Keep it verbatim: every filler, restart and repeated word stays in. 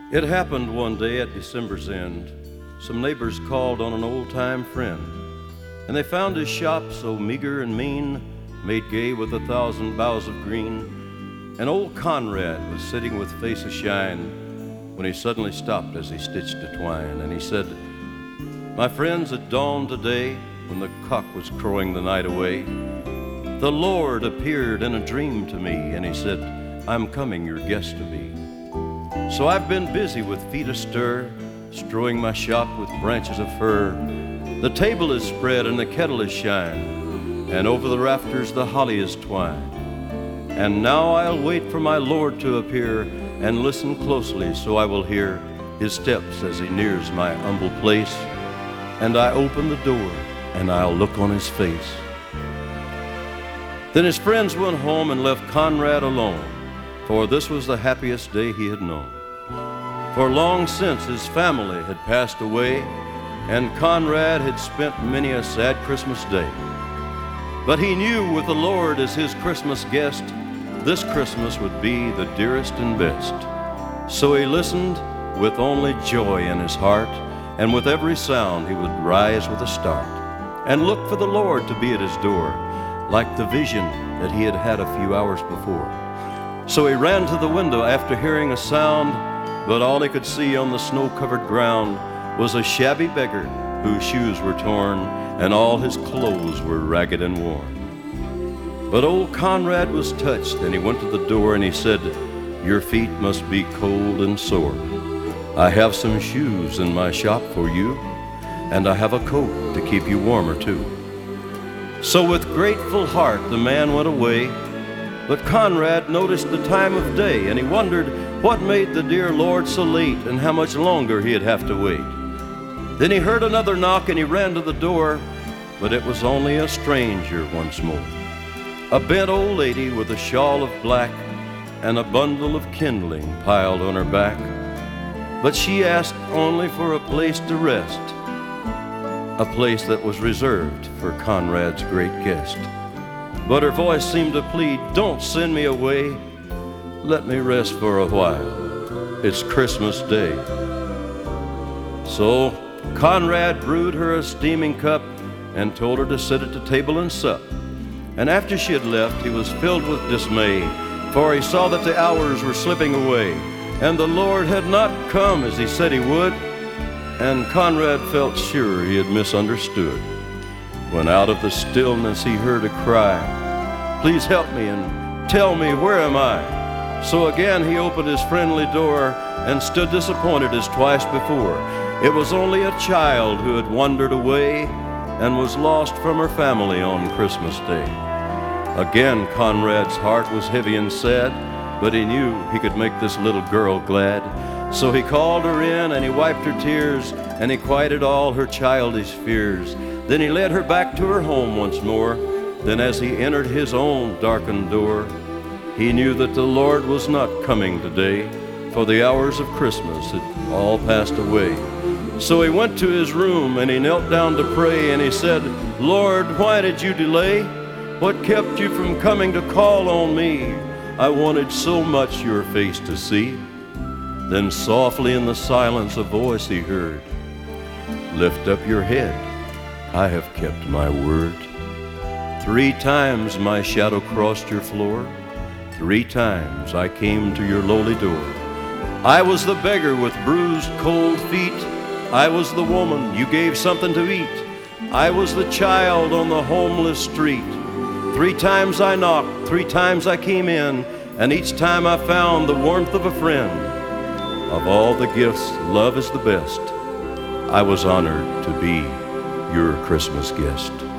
It happened one day at December's end. Some neighbors called on an old-time friend, and they found his shop so meager and mean, made gay with a thousand boughs of green. And old Conrad was sitting with face ashine when he suddenly stopped as he stitched a twine, and he said, "My friends, at dawn today, when the cock was crowing the night away, the Lord appeared in a dream to me, and he said, 'I'm coming your guest to be.' So I've been busy with feet astir, strewing my shop with branches of fir. The table is spread and the kettle is shine, and over the rafters the holly is twined. And now I'll wait for my Lord to appear, and listen closely so I will hear his steps as he nears my humble place. And I open the door, and I'll look on his face." Then his friends went home and left Conrad alone, for this was the happiest day he had known. For long since his family had passed away, and Conrad had spent many a sad Christmas day. But he knew with the Lord as his Christmas guest, this Christmas would be the dearest and best. So he listened with only joy in his heart, and with every sound he would rise with a start, and look for the Lord to be at his door, like the vision that he had had a few hours before. So he ran to the window after hearing a sound, but all he could see on the snow-covered ground was a shabby beggar whose shoes were torn, and all his clothes were ragged and worn. But old Conrad was touched, and he went to the door, and he said, "Your feet must be cold and sore. I have some shoes in my shop for you, and I have a coat to keep you warmer too." So with grateful heart the man went away, but Conrad noticed the time of day, and he wondered what made the dear Lord so late, and how much longer he'd have to wait. Then he heard another knock, and he ran to the door, but it was only a stranger once more. A bent old lady with a shawl of black and a bundle of kindling piled on her back. But she asked only for a place to rest, a place that was reserved for Conrad's great guest. But her voice seemed to plead, "Don't send me away. Let me rest for a while. It's Christmas Day." So Conrad brewed her a steaming cup and told her to sit at the table and sup. And after she had left, he was filled with dismay, for he saw that the hours were slipping away, and the Lord had not come as he said he would. And Conrad felt sure he had misunderstood, when out of the stillness he heard a cry, "Please help me and tell me, where am I?" So again he opened his friendly door and stood disappointed as twice before. It was only a child who had wandered away and was lost from her family on Christmas Day. Again Conrad's heart was heavy and sad, but he knew he could make this little girl glad. So he called her in, and he wiped her tears, and he quieted all her childish fears. Then he led her back to her home once more. Then as he entered his own darkened door, he knew that the Lord was not coming today, for the hours of Christmas had all passed away. So he went to his room, and he knelt down to pray, and he said, "Lord, why did you delay? What kept you from coming to call on me? I wanted so much your face to see." Then softly in the silence a voice he heard, "Lift up your head, I have kept my word. Three times my shadow crossed your floor. Three times I came to your lowly door. I was the beggar with bruised cold feet. I was the woman you gave something to eat. I was the child on the homeless street. Three times I knocked, three times I came in, and each time I found the warmth of a friend. Of all the gifts, love is the best. I was honored to be your Christmas guest."